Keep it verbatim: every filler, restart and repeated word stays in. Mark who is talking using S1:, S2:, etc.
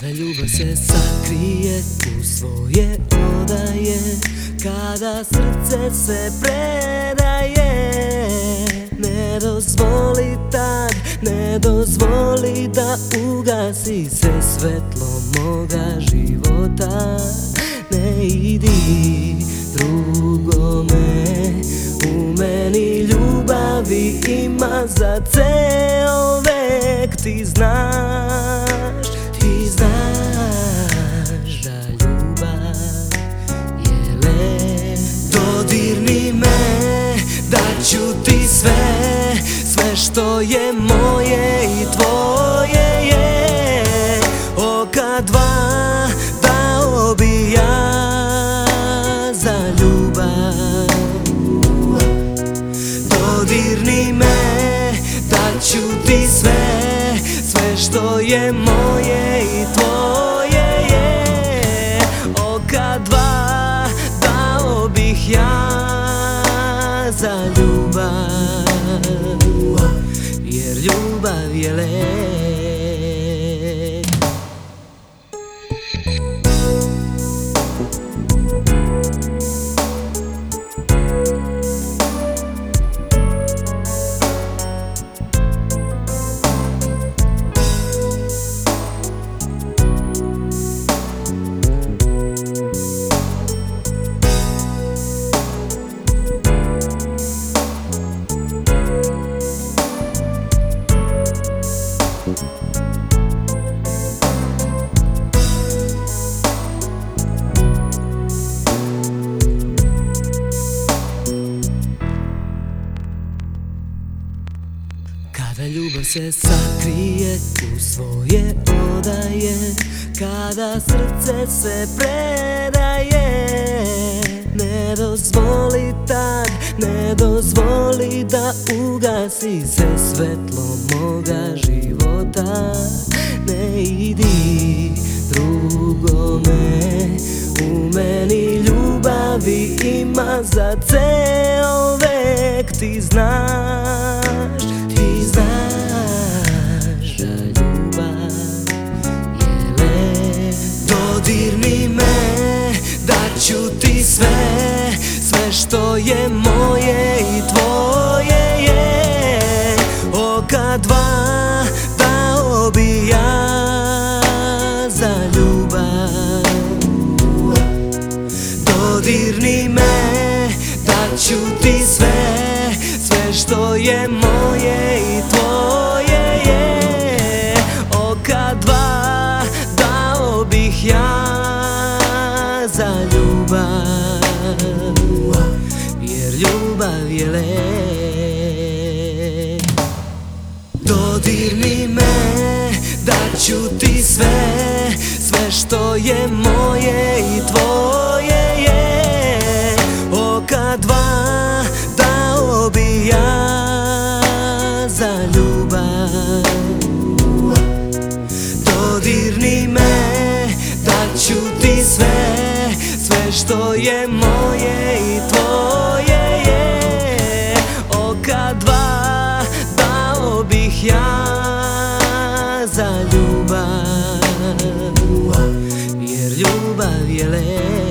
S1: Kada ljubav se sakrije, u svoje odaje, kada srce se predaje, ne dozvoli tad, ne dozvoli da ugasi se svetlo moga života. Ne idi drugome, u meni ljubavi ima za ceo vek. Ti znaš, ti znaš da ljubav je lek. Dodirni me, daću ti sve, sve što je moje i tvoje je. Oka dva dao bi ja za ljubav. Dodirni me, daću ti sve, sve što je moje i tvoje je. Oka dva dao bih ja za ljubav, jer ljubav je lek. Kada ljubav se sakrije, u svoje odaje, kada srce se predaje, ne dozvoli tad, ne dozvoli da ugasi se svetlo moga života. Ne idi drugome, u meni ljubavi ima za ceo vek. Ti znaš, ti znaš da ljubav je lek. Dodirni me, daću ti sve, sve što je moje i tvoje je. Oka dva dao bi ja za ljubav. Dodirni me, daću ti sve, sve što je moje i tvoje je. Oka dva dao bih ja za ljubav, jer ljubav je lek. Dodirni me, daću ti sve, sve što je moje i tvoje je. Oka dva dao bi ja za ljubav. Dodirni me, daću ti sve, sve što je moje i tvoje je. Oka dva dao bih ja za ljubav, jer ljubav je lek.